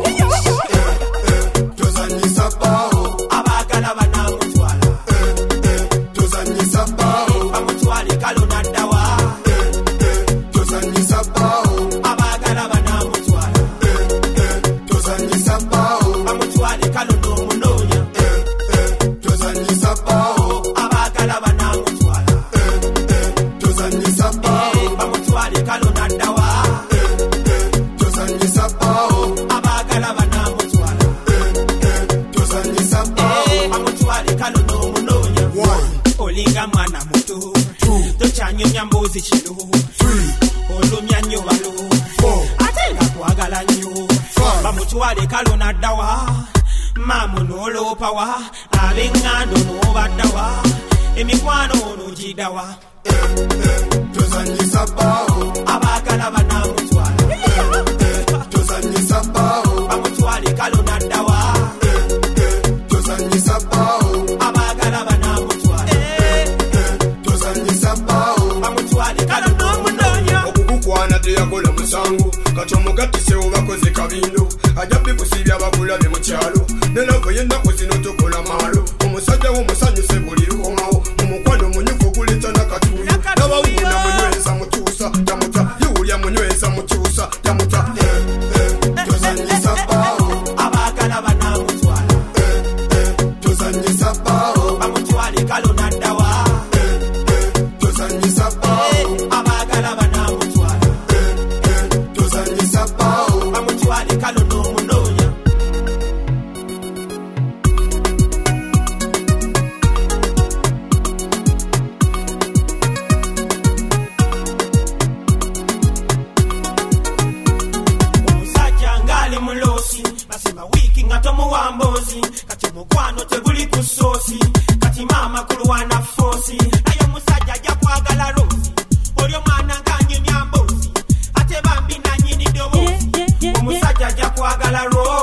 tozanyisa bao abagala banamutwala tozanyisa bao bamutwale kalo naddawa tozanyisa bao abagala banamutwala tozanyisa bao bamutwale kalo n'omunoonya tozanyisa bao abagala banamutwala tozanyisa bao bamutwale kalo naddawa tozanyisa bao abagala banamutwala tozanyisa bao bamutwale kalo n'omunoonya olinga mwana muto tochanyonya mbuzi kiro olumya nnyo balo ate nga kwagala nnyo bamutwale kalo naddawa maamu n'oloopawa ab'eŋŋando n'obaddawa emikwano n'ogiddawa tozanyisa bao abagala banamutwala tozanyisa bao bamutwale kalo naddawa tozanyisa bao abagala banamutwala tozanyisa bao bamutwale kalo n'omunoonya okukukwana teyakola musango kati omugattisewo bakoze kabindo ajja bikusibya bakulabe mu kyalo nelavu y'ennaku zino tokola maalo omusajja w'omusanyuse buli lukomawo omukwano munyufu guleta nakatuuyo nabawuuna munyweza mutuusa tamuta yiwulya munyweza mutuusa tamuta tozanyisa bao abagala banamutwala tozanyisa bao bamutwale kalo naddawa tozanyisa bao abagala banamutwala tozanyisa bao bamutwale kalo n'omunoonya omusajja ngali mulosi basema wiiki nga tomuwambozi kati omukwano teguli ku soosi kati maama kulwana foosi naye omusajja ajja kwagala rosi oli omwana nganyumya mbozi ate bambi nanyini ddoboozi omusajja ajja kwagala rosi